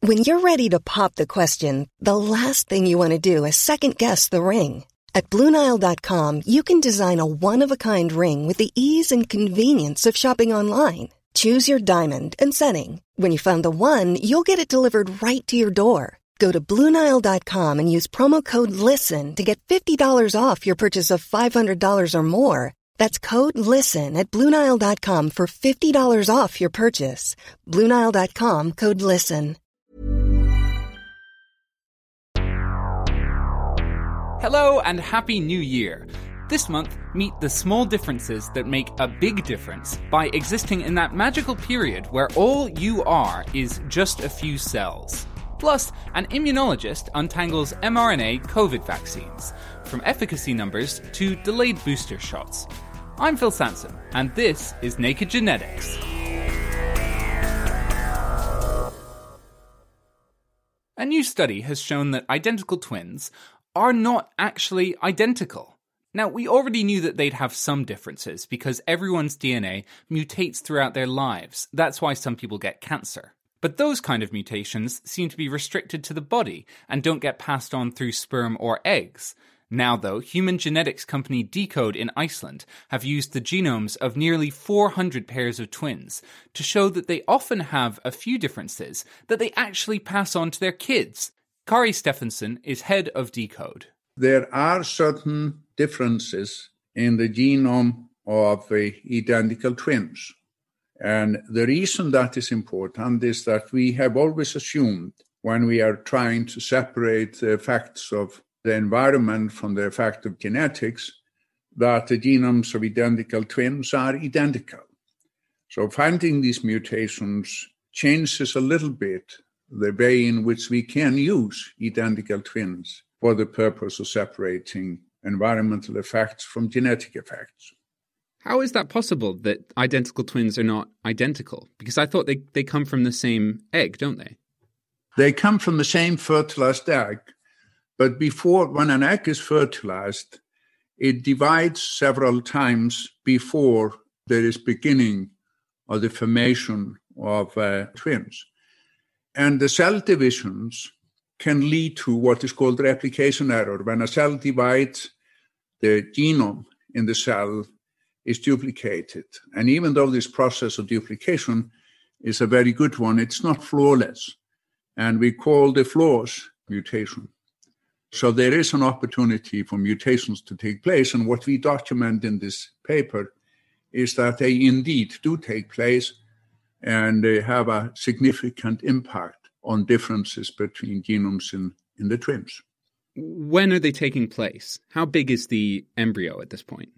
When you're ready to pop the question, the last thing you want to do is second-guess the ring. At BlueNile.com, you can design a one-of-a-kind ring with the ease and convenience of shopping online. Choose your diamond and setting. When you find the one, you'll get it delivered right to your door. Go to BlueNile.com and use promo code LISTEN to get $50 off your purchase of $500 or more. That's code LISTEN at BlueNile.com for $50 off your purchase. BlueNile.com, code LISTEN. Hello and Happy New Year. This month, meet the small differences that make a big difference by existing in that magical period where all you are is just a few cells. Plus, an immunologist untangles mRNA COVID vaccines, from efficacy numbers to delayed booster shots. I'm Phil Sansom, and this is Naked Genetics. A new study has shown that identical twins are not actually identical. Now, we already knew that they'd have some differences because everyone's DNA mutates throughout their lives. That's why some people get cancer. But those kind of mutations seem to be restricted to the body and don't get passed on through sperm or eggs. Now, though, human genetics company Decode in Iceland have used the genomes of nearly 400 pairs of twins to show that they often have a few differences that they actually pass on to their kids. Kari Stephenson is head of Decode. There are certain differences in the genome of identical twins. And the reason that is important is that we have always assumed when we are trying to separate the effects of the environment from the effect of genetics, that the genomes of identical twins are identical. So finding these mutations changes a little bit the way in which we can use identical twins for the purpose of separating environmental effects from genetic effects. How is that possible that identical twins are not identical? Because I thought they come from the same egg, don't they? They come from the same fertilized egg, but when an egg is fertilized, it divides several times before there is beginning of the formation of twins. And the cell divisions can lead to what is called replication error. When a cell divides, the genome in the cell is duplicated. And even though this process of duplication is a very good one, it's not flawless. And we call the flaws mutation. So there is an opportunity for mutations to take place. And what we document in this paper is that they indeed do take place, and they have a significant impact on differences between genomes in the twins. When are they taking place? How big is the embryo at this point?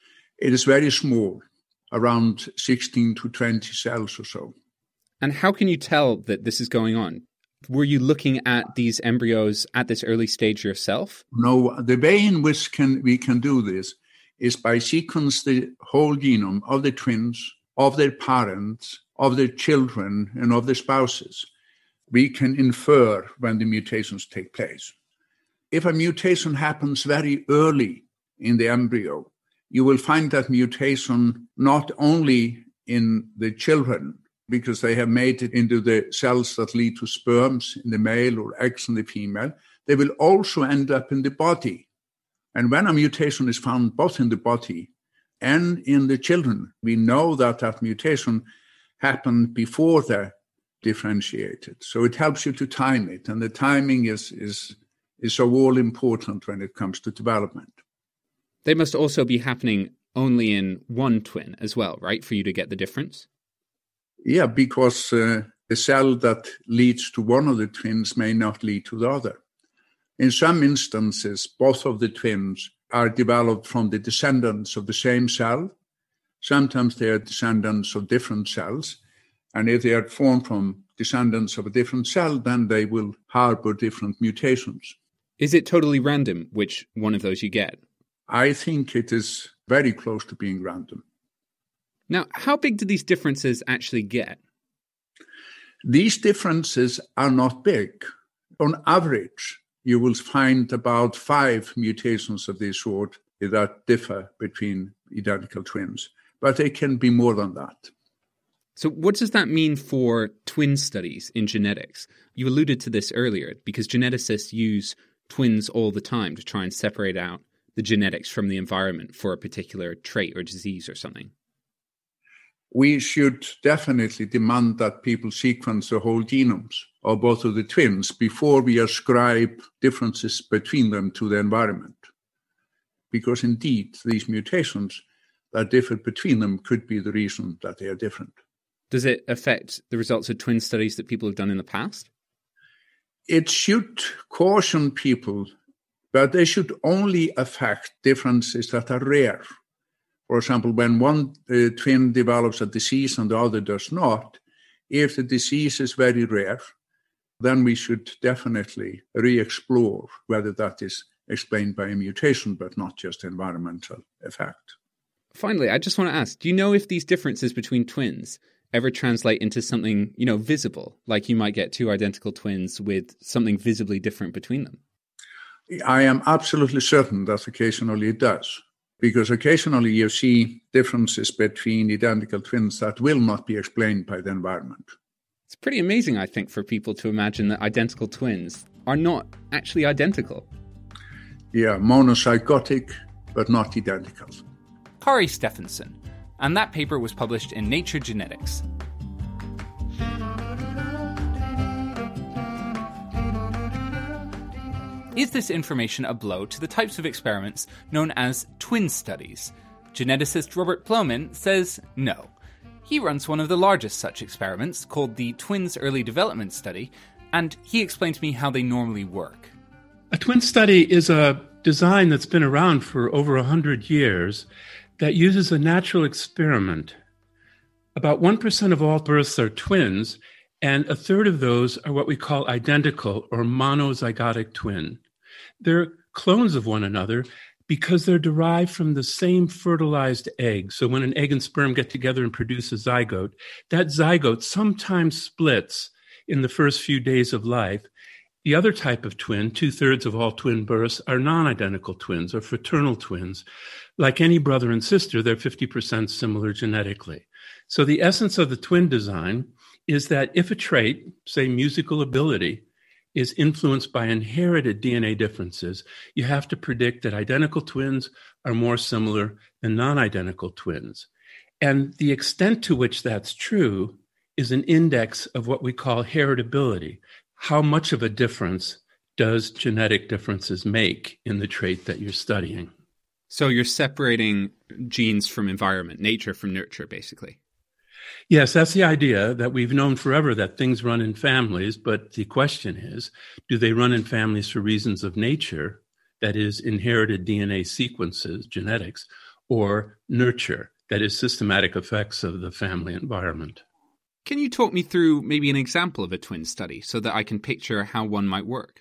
It is very small, around 16 to 20 cells or so. And how can you tell that this is going on? Were you looking at these embryos at this early stage yourself? No, the way in which we can do this is by sequence the whole genome of the twins, of their parents, of their children, and of their spouses. We can infer when the mutations take place. If a mutation happens very early in the embryo, you will find that mutation not only in the children, because they have made it into the cells that lead to sperms in the male or eggs in the female, they will also end up in the body. And when a mutation is found both in the body and in the children, we know that that mutation happened before they're differentiated. So it helps you to time it. And the timing is so all important when it comes to development. They must also be happening only in one twin as well, right, for you to get the difference? Yeah, because the cell that leads to one of the twins may not lead to the other. In some instances, both of the twins are developed from the descendants of the same cell. Sometimes they are descendants of different cells. And if they are formed from descendants of a different cell, then they will harbor different mutations. Is it totally random which one of those you get? I think it is very close to being random. Now, how big do these differences actually get? These differences are not big. On average, you will find about 5 mutations of this sort that differ between identical twins, but they can be more than that. So what does that mean for twin studies in genetics? You alluded to this earlier, because geneticists use twins all the time to try and separate out the genetics from the environment for a particular trait or disease or something. We should definitely demand that people sequence the whole genomes of both of the twins before we ascribe differences between them to the environment. Because indeed, these mutations that differ between them could be the reason that they are different. Does it affect the results of twin studies that people have done in the past? It should caution people, but they should only affect differences that are rare. For example, when one twin develops a disease and the other does not, if the disease is very rare, then we should definitely re-explore whether that is explained by a mutation, but not just environmental effect. Finally, I just want to ask, do you know if these differences between twins ever translate into something, visible, like you might get two identical twins with something visibly different between them? I am absolutely certain that occasionally it does. Because occasionally you see differences between identical twins that will not be explained by the environment. It's pretty amazing, I think, for people to imagine that identical twins are not actually identical. Yeah, monozygotic, but not identical. Kari Stephenson, and that paper was published in Nature Genetics. Is this information a blow to the types of experiments known as twin studies? Geneticist Robert Plomin says no. He runs one of the largest such experiments, called the Twins Early Development Study, and he explained to me how they normally work. A twin study is a design that's been around for over 100 years that uses a natural experiment. About 1% of all births are twins, and a third of those are what we call identical or monozygotic twin. They're clones of one another because they're derived from the same fertilized egg. So when an egg and sperm get together and produce a zygote, that zygote sometimes splits in the first few days of life. The other type of twin, 2/3 of all twin births, are non-identical twins or fraternal twins. Like any brother and sister, they're 50% similar genetically. So the essence of the twin design is that if a trait, say musical ability, is influenced by inherited DNA differences, you have to predict that identical twins are more similar than non-identical twins. And the extent to which that's true is an index of what we call heritability. How much of a difference does genetic differences make in the trait that you're studying? So you're separating genes from environment, nature from nurture, basically. Yes, that's the idea, that we've known forever that things run in families, but the question is, do they run in families for reasons of nature, that is inherited DNA sequences, genetics, or nurture, that is systematic effects of the family environment? Can you talk me through maybe an example of a twin study so that I can picture how one might work?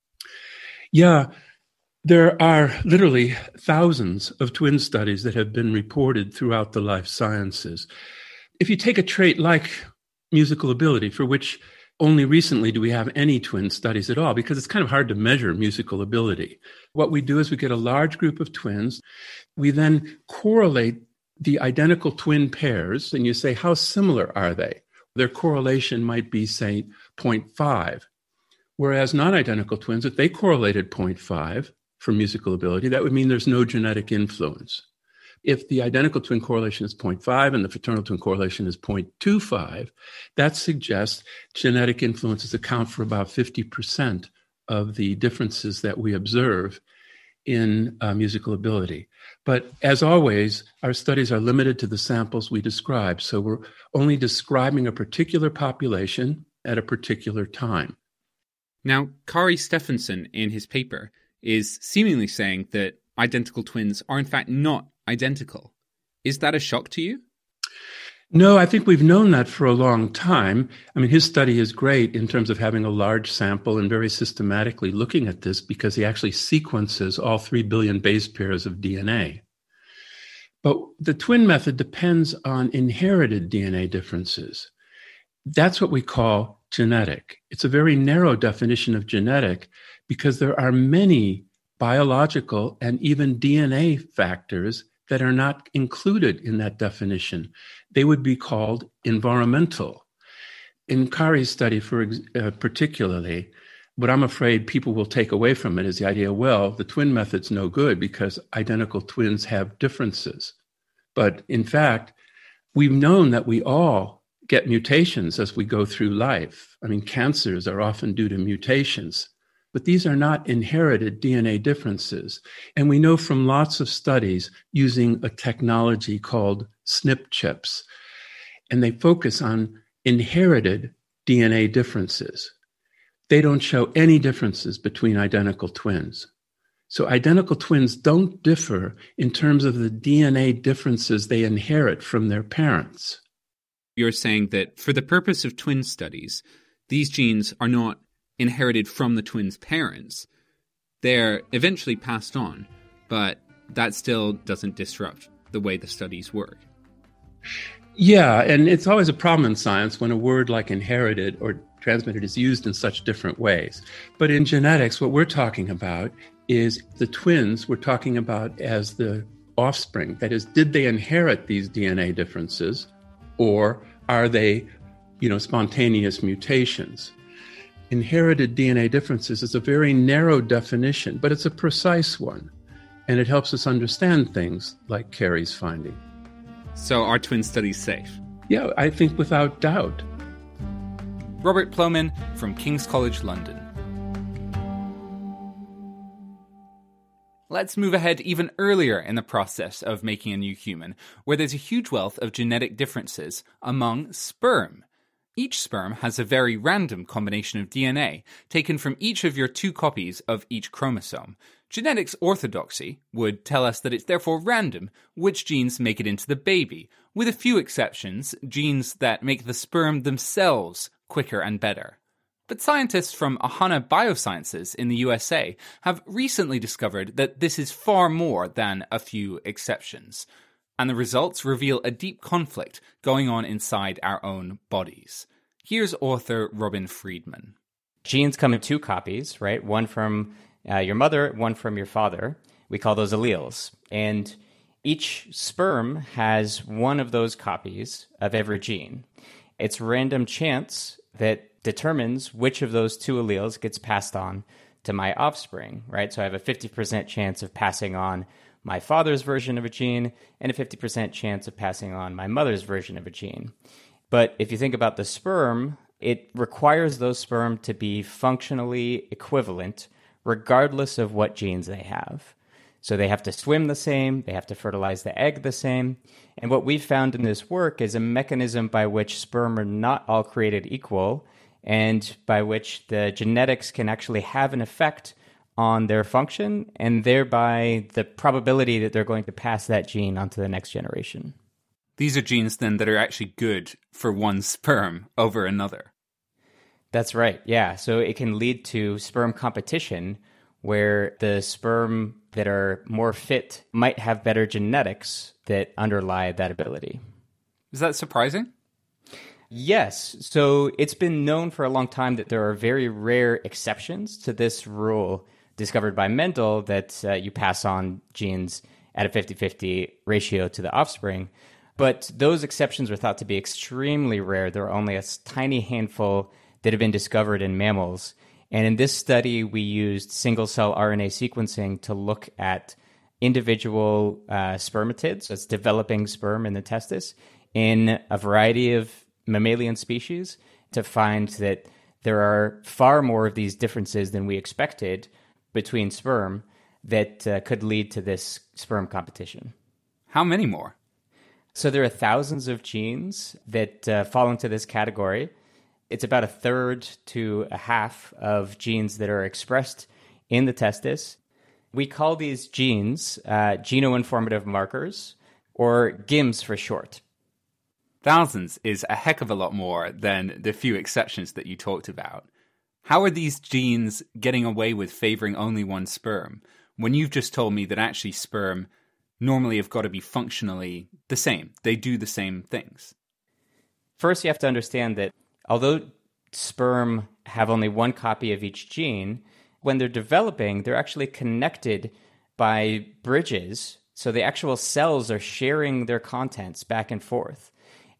Yeah, there are literally thousands of twin studies that have been reported throughout the life sciences. If you take a trait like musical ability, for which only recently do we have any twin studies at all, because it's kind of hard to measure musical ability. What we do is we get a large group of twins. We then correlate the identical twin pairs, and you say, how similar are they? Their correlation might be, say, 0.5. Whereas non-identical twins, if they correlated 0.5 for musical ability, that would mean there's no genetic influence. If the identical twin correlation is 0.5 and the fraternal twin correlation is 0.25, that suggests genetic influences account for about 50% of the differences that we observe in musical ability. But as always, our studies are limited to the samples we describe. So we're only describing a particular population at a particular time. Now, Kari Stephenson, in his paper, is seemingly saying that identical twins are in fact not identical. Is that a shock to you? No, I think we've known that for a long time. I mean, his study is great in terms of having a large sample and very systematically looking at this because he actually sequences all 3 billion base pairs of DNA. But the twin method depends on inherited DNA differences. That's what we call genetic. It's a very narrow definition of genetic because there are many biological and even DNA factors that are not included in that definition. they would be called environmental. In Kari's study, particularly, what I'm afraid people will take away from it is the idea, well, the twin method's no good because identical twins have differences. But in fact, we've known that we all get mutations as we go through life. I mean, cancers are often due to mutations, but these are not inherited DNA differences. And we know from lots of studies using a technology called SNP chips, and they focus on inherited DNA differences. They don't show any differences between identical twins. So identical twins don't differ in terms of the DNA differences they inherit from their parents. You're saying that for the purpose of twin studies, these genes are not inherited from the twins' parents. They're eventually passed on, but that still doesn't disrupt the way the studies work. Yeah, and it's always a problem in science when a word like inherited or transmitted is used in such different ways. But in genetics, what we're talking about is the twins we're talking about as the offspring. That is, did they inherit these DNA differences, or are they, spontaneous mutations? Inherited DNA differences is a very narrow definition, but it's a precise one, and it helps us understand things like Kari's finding. So are twin studies safe? Yeah, I think without doubt. Robert Plomin from King's College London. Let's move ahead even earlier in the process of making a new human, where there's a huge wealth of genetic differences among sperm. Each sperm has a very random combination of DNA, taken from each of your 2 copies of each chromosome. Genetics orthodoxy would tell us that it's therefore random which genes make it into the baby, with a few exceptions, genes that make the sperm themselves quicker and better. But scientists from Ahana Biosciences in the USA have recently discovered that this is far more than a few exceptions. And the results reveal a deep conflict going on inside our own bodies. Here's author Robin Friedman. Genes come in 2 copies, right? One from your mother, one from your father. We call those alleles. And each sperm has one of those copies of every gene. It's random chance that determines which of those 2 alleles gets passed on to my offspring, right? So I have a 50% chance of passing on my father's version of a gene and a 50% chance of passing on my mother's version of a gene. But if you think about the sperm, it requires those sperm to be functionally equivalent regardless of what genes they have. So they have to swim the same, they have to fertilize the egg the same. And what we've found in this work is a mechanism by which sperm are not all created equal, and by which the genetics can actually have an effect on their function, and thereby the probability that they're going to pass that gene on to the next generation. These are genes, then, that are actually good for one sperm over another. That's right, yeah. So it can lead to sperm competition, where the sperm that are more fit might have better genetics that underlie that ability. Is that surprising? Yes. So it's been known for a long time that there are very rare exceptions to this rule discovered by Mendel that you pass on genes at a 50-50 ratio to the offspring. But those exceptions are thought to be extremely rare. There are only a tiny handful that have been discovered in mammals. And in this study, we used single-cell RNA sequencing to look at individual spermatids, that's developing sperm in the testis, in a variety of mammalian species to find that there are far more of these differences than we expected between sperm that could lead to this sperm competition. How many more? So there are thousands of genes that fall into this category. It's about 1/3 to a half of genes that are expressed in the testis. We call these genes genoinformative markers, or GIMs for short. Thousands is a heck of a lot more than the few exceptions that you talked about. How are these genes getting away with favoring only one sperm, when you've just told me that actually sperm normally have got to be functionally the same? They do the same things. First, you have to understand that although sperm have only one copy of each gene, when they're developing, they're actually connected by bridges. So the actual cells are sharing their contents back and forth.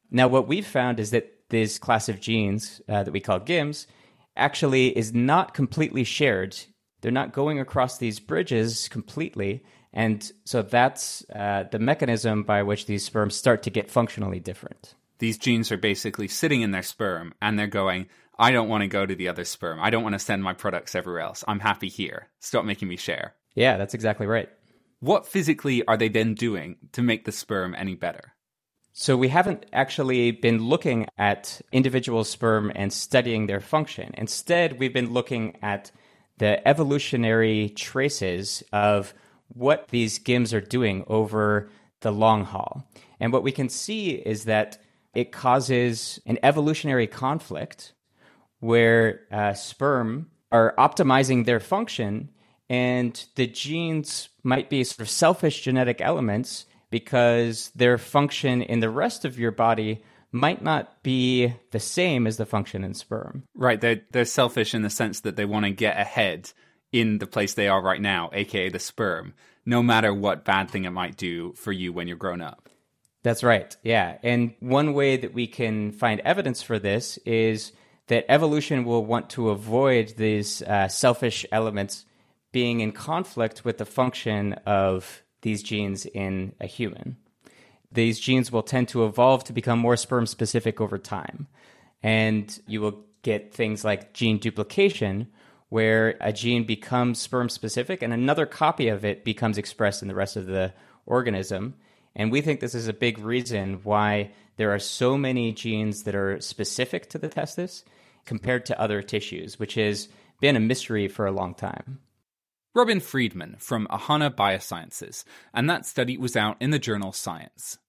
Now, what we've found is that this class of genes that we call GIMS actually is not completely shared. They're not going across these bridges completely. And so that's the mechanism by which these sperms start to get functionally different. These genes are basically sitting in their sperm and they're going, I don't want to go to the other sperm. I don't want to send my products everywhere else. I'm happy here. Stop making me share. Yeah, that's exactly right. What physically are they then doing to make the sperm any better? So we haven't actually been looking at individual sperm and studying their function. Instead, we've been looking at the evolutionary traces of what these GIMS are doing over the long haul. And what we can see is that it causes an evolutionary conflict where sperm are optimizing their function, and the genes might be sort of selfish genetic elements because their function in the rest of your body might not be the same as the function in sperm. Right, they're selfish in the sense that they want to get ahead in the place they are right now, aka the sperm, no matter what bad thing it might do for you when you're grown up. That's right, yeah. And one way that we can find evidence for this is that evolution will want to avoid these selfish elements being in conflict with the function of these genes in a human. These genes will tend to evolve to become more sperm-specific over time. And you will get things like gene duplication, where a gene becomes sperm-specific and another copy of it becomes expressed in the rest of the organism. And we think this is a big reason why there are so many genes that are specific to the testis compared to other tissues, which has been a mystery for a long time. Robin Friedman from Ahana Biosciences, and that study was out in the journal Science.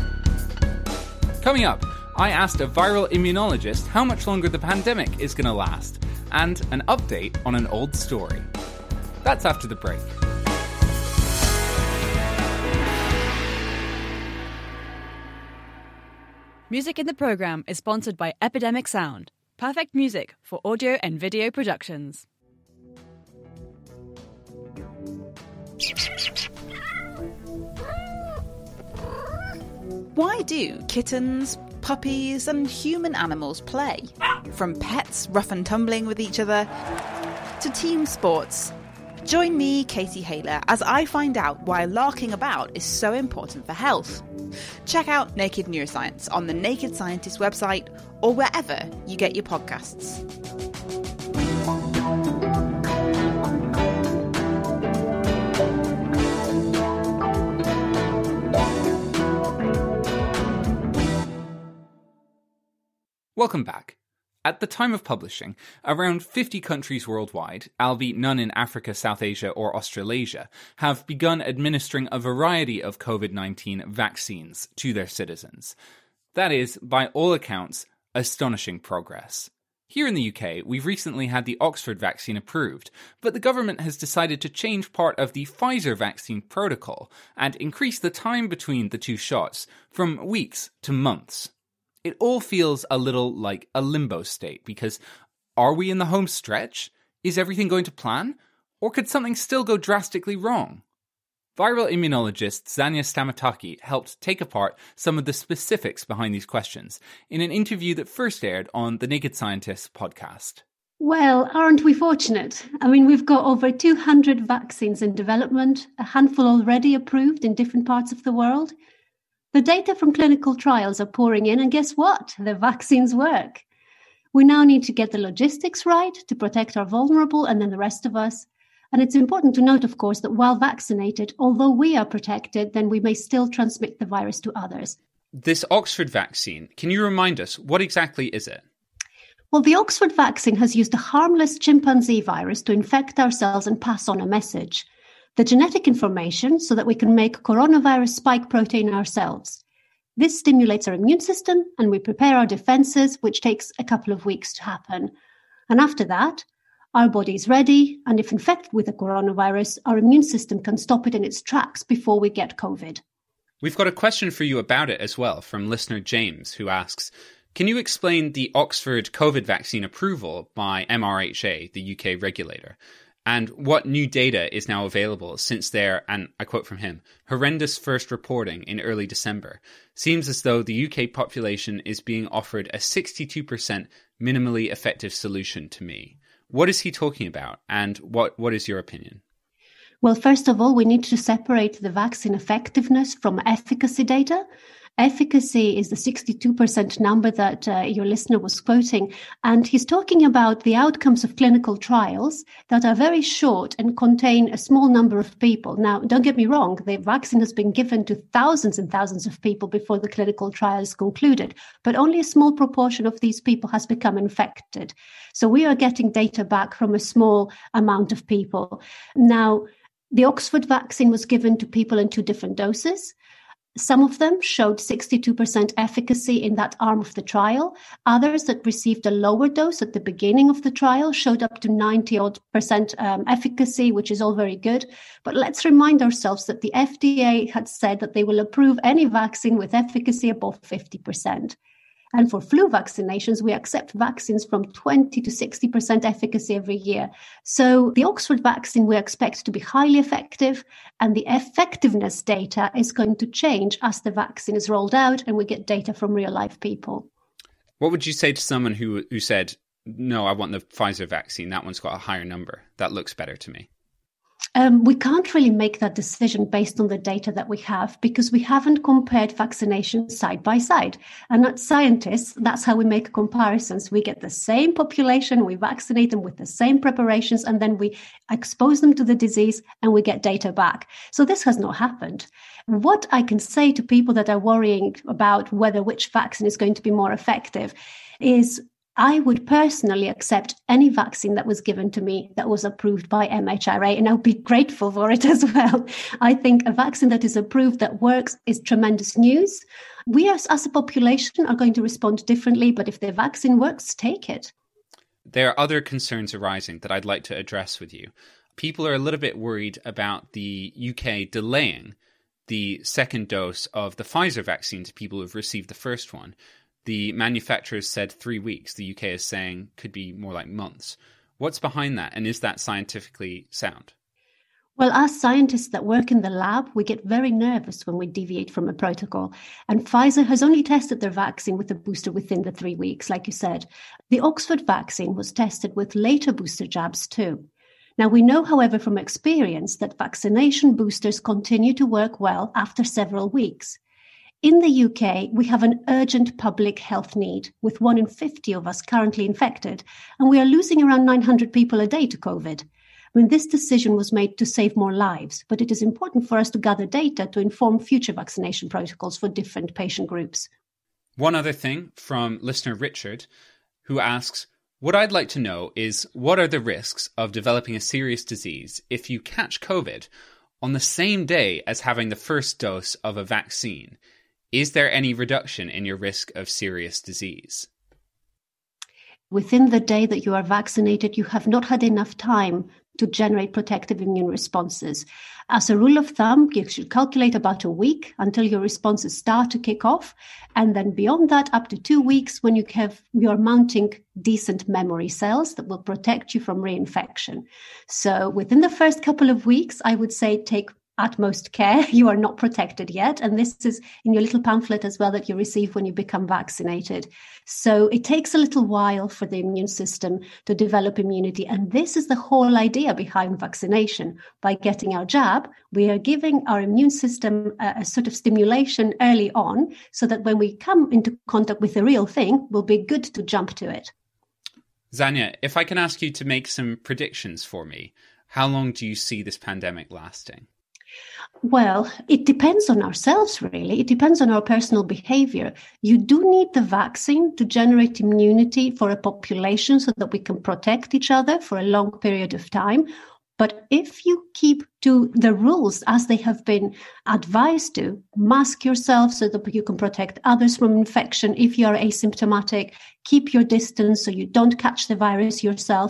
Coming up, I asked a viral immunologist how much longer the pandemic is going to last, and an update on an old story. That's after the break. Music in the program is sponsored by Epidemic Sound, perfect music for audio and video productions. Why do kittens, puppies, and human animals play? From pets rough and tumbling with each other to team sports. Join me, Katie Haylor, as I find out why larking about is so important for health. Check out Naked Neuroscience on the Naked Scientist website or wherever you get your podcasts. Welcome back. At the time of publishing, around 50 countries worldwide, albeit none in Africa, South Asia, or Australasia, have begun administering a variety of COVID-19 vaccines to their citizens. That is, by all accounts, astonishing progress. Here in the UK, we've recently had the Oxford vaccine approved, but the government has decided to change part of the Pfizer vaccine protocol and increase the time between the two shots from weeks to months. It all feels a little like a limbo state, because are we in the home stretch? Is everything going to plan? Or could something still go drastically wrong? Viral immunologist Zanya Stamataki helped take apart some of the specifics behind these questions in an interview that first aired on the Naked Scientist podcast. Well, aren't we fortunate? I mean, we've got over 200 vaccines in development, a handful already approved in different parts of the world. The data from clinical trials are pouring in, and guess what? The vaccines work. We now need to get the logistics right to protect our vulnerable and then the rest of us. And it's important to note, of course, that while vaccinated, although we are protected, then we may still transmit the virus to others. This Oxford vaccine, can you remind us, what exactly is it? Well, the Oxford vaccine has used a harmless chimpanzee virus to infect our cells and pass on a message. The genetic information so that we can make coronavirus spike protein ourselves. This stimulates our immune system and we prepare our defenses, which takes a couple of weeks to happen. And after that, our body is ready, and if infected with the coronavirus, our immune system can stop it in its tracks before we get COVID. We've got a question for you about it as well from listener James, who asks, can you explain the Oxford COVID vaccine approval by MHRA, the UK regulator? and what new data is now available since their, and I quote from him, horrendous first reporting in early December, seems as though the UK population is being offered a 62% minimally effective solution to me. What is he talking about, and what is your opinion? Well, first of all, we need to separate the vaccine effectiveness from efficacy data. Efficacy is the 62% number that your listener was quoting, and he's talking about the outcomes of clinical trials that are very short and contain a small number of people. Now, don't get me wrong, the vaccine has been given to thousands and thousands of people before the clinical trial is concluded, but only a small proportion of these people has become infected. So we are getting data back from a small amount of people. Now, the Oxford vaccine was given to people in 2 different doses. Some of them showed 62% efficacy in that arm of the trial. Others that received a lower dose at the beginning of the trial showed up to 90% efficacy, which is all very good. But let's remind ourselves that the FDA had said that they will approve any vaccine with efficacy above 50%. And for flu vaccinations, we accept vaccines from 20 to 60% efficacy every year. So the Oxford vaccine we expect to be highly effective, and the effectiveness data is going to change as the vaccine is rolled out and we get data from real life people. What would you say to someone who said, no, I want the Pfizer vaccine, that one's got a higher number, that looks better to me? We can't really make that decision based on the data that we have because we haven't compared vaccinations side by side. And as scientists, that's how we make comparisons. We get the same population, we vaccinate them with the same preparations, and then we expose them to the disease and we get data back. So this has not happened. What I can say to people that are worrying about whether which vaccine is going to be more effective is I would personally accept any vaccine that was given to me that was approved by MHRA, and I'll be grateful for it as well. I think a vaccine that is approved that works is tremendous news. We as a population are going to respond differently, but if the vaccine works, take it. There are other concerns arising that I'd like to address with you. People are a little bit worried about the UK delaying the second dose of the Pfizer vaccine to people who've received the first one. The manufacturers said 3 weeks. The UK is saying could be more like months. What's behind that? And is that scientifically sound? Well, as scientists that work in the lab, we get very nervous when we deviate from a protocol. And Pfizer has only tested their vaccine with a booster within the 3 weeks, like you said. The Oxford vaccine was tested with later booster jabs too. Now, we know, however, from experience that vaccination boosters continue to work well after several weeks. In the UK, we have an urgent public health need, with 1 in 50 of us currently infected, and we are losing around 900 people a day to COVID. I mean, this decision was made to save more lives, but it is important for us to gather data to inform future vaccination protocols for different patient groups. One other thing from listener Richard, who asks, what I'd like to know is what are the risks of developing a serious disease if you catch COVID on the same day as having the first dose of a vaccine? Is there any reduction in your risk of serious disease? Within the day that you are vaccinated, you have not had enough time to generate protective immune responses. As a rule of thumb, you should calculate about a week until your responses start to kick off. And then beyond that, up to 2 weeks when you're mounting decent memory cells that will protect you from reinfection. So within the first couple of weeks, I would say take utmost care. You are not protected yet. And this is in your little pamphlet as well that you receive when you become vaccinated. So it takes a little while for the immune system to develop immunity. And this is the whole idea behind vaccination. By getting our jab, we are giving our immune system a sort of stimulation early on so that when we come into contact with the real thing, we'll be good to jump to it. Zanya, if I can ask you to make some predictions for me, how long do you see this pandemic lasting? Well, it depends on ourselves, really. It depends on our personal behavior. You do need the vaccine to generate immunity for a population so that we can protect each other for a long period of time. But if you keep to the rules as they have been advised to, mask yourself so that you can protect others from infection. If you are asymptomatic, keep your distance so you don't catch the virus yourself.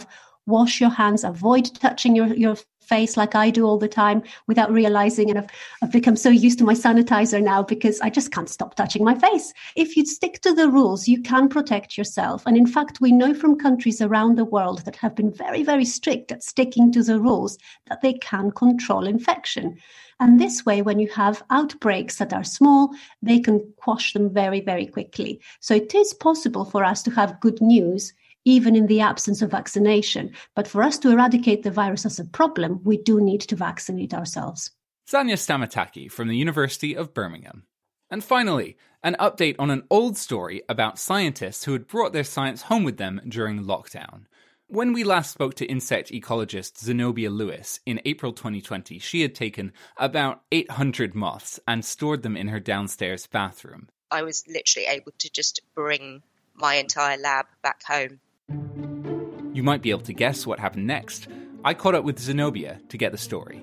wash your hands, avoid touching your face like I do all the time without realizing. And I've become so used to my sanitizer now because I just can't stop touching my face. If you stick to the rules, you can protect yourself. And in fact, we know from countries around the world that have been very, very strict at sticking to the rules that they can control infection. And this way, when you have outbreaks that are small, they can quash them very, very quickly. So it is possible for us to have good news even in the absence of vaccination. But for us to eradicate the virus as a problem, we do need to vaccinate ourselves. Zanya Stamataki from the University of Birmingham. And finally, an update on an old story about scientists who had brought their science home with them during lockdown. When we last spoke to insect ecologist Zenobia Lewis in April 2020, she had taken about 800 moths and stored them in her downstairs bathroom. I was literally able to just bring my entire lab back home. You might be able to guess what happened next. I caught up with Zenobia to get the story.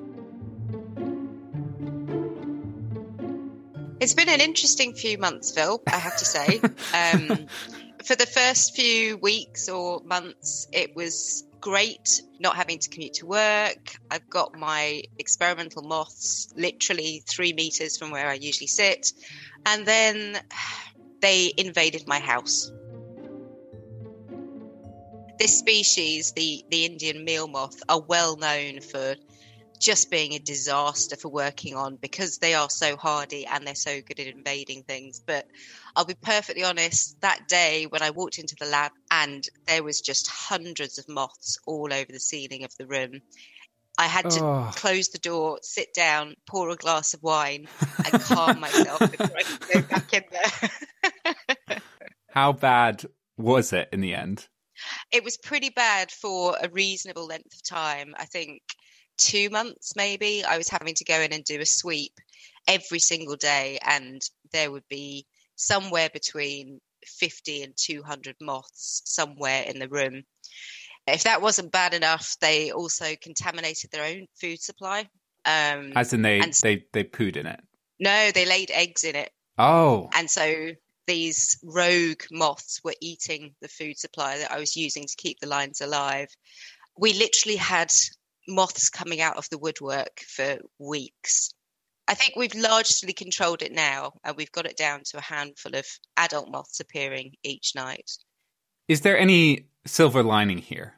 It's been an interesting few months, Phil, I have to say. For the first few weeks or months, it was great not having to commute to work. I've got my experimental moths literally 3 meters from where I usually sit. And then they invaded my house. This species, the Indian meal moth, are well known for just being a disaster for working on because they are so hardy and they're so good at invading things. But I'll be perfectly honest, that day when I walked into the lab and there was just hundreds of moths all over the ceiling of the room, I had to close the door, sit down, pour a glass of wine and calm myself before I could go back in there. How bad was it in the end? It was pretty bad for a reasonable length of time. I think 2 months maybe. I was having to go in and do a sweep every single day, and there would be somewhere between 50 and 200 moths somewhere in the room. If that wasn't bad enough, they also contaminated their own food supply. As in they pooed in it? No, they laid eggs in it. Oh. And so these rogue moths were eating the food supply that I was using to keep the lines alive. We literally had moths coming out of the woodwork for weeks. I think we've largely controlled it now, and we've got it down to a handful of adult moths appearing each night. Is there any silver lining here?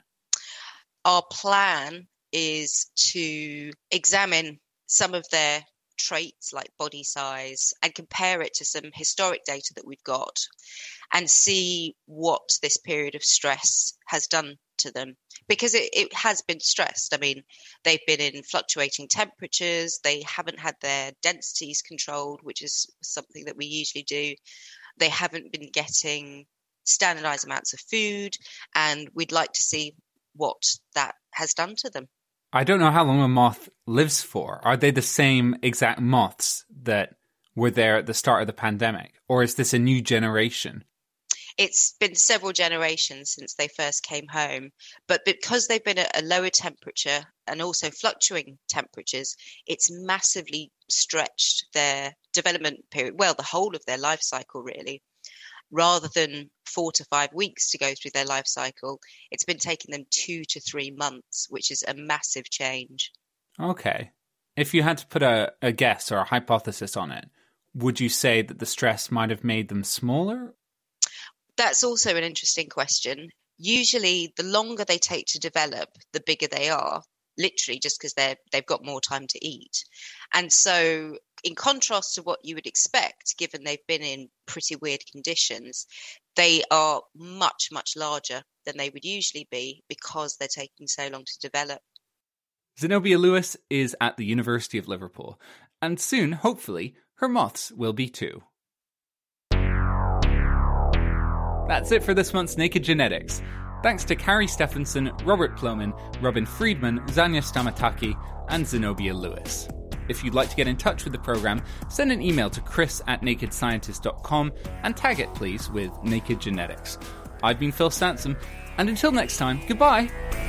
Our plan is to examine some of their traits like body size and compare it to some historic data that we've got and see what this period of stress has done to them, because it has been stressed. I mean, they've been in fluctuating temperatures, they haven't had their densities controlled, which is something that we usually do. They haven't been getting standardized amounts of food, and we'd like to see what that has done to them. I don't know how long a moth lives for. Are they the same exact moths that were there at the start of the pandemic? Or is this a new generation? It's been several generations since they first came home. But because they've been at a lower temperature and also fluctuating temperatures, it's massively stretched their development period, well, the whole of their life cycle, really. Rather than 4 to 5 weeks to go through their life cycle, it's been taking them 2 to 3 months, which is a massive change. Okay. If you had to put a guess or a hypothesis on it, would you say that the stress might have made them smaller? That's also an interesting question. Usually, the longer they take to develop, the bigger they are, literally just because they've got more time to eat. And so, in contrast to what you would expect, given they've been in pretty weird conditions, they are much, much larger than they would usually be because they're taking so long to develop. Zenobia Lewis is at the University of Liverpool, and soon, hopefully, her moths will be too. That's it for this month's Naked Genetics. Thanks to Carrie Stephenson, Robert Plomin, Robin Friedman, Zanya Stamataki, and Zenobia Lewis. If you'd like to get in touch with the programme, send an email to chris@nakedscientist.com and tag it, please, with Naked Genetics. I've been Phil Stansom, and until next time, goodbye!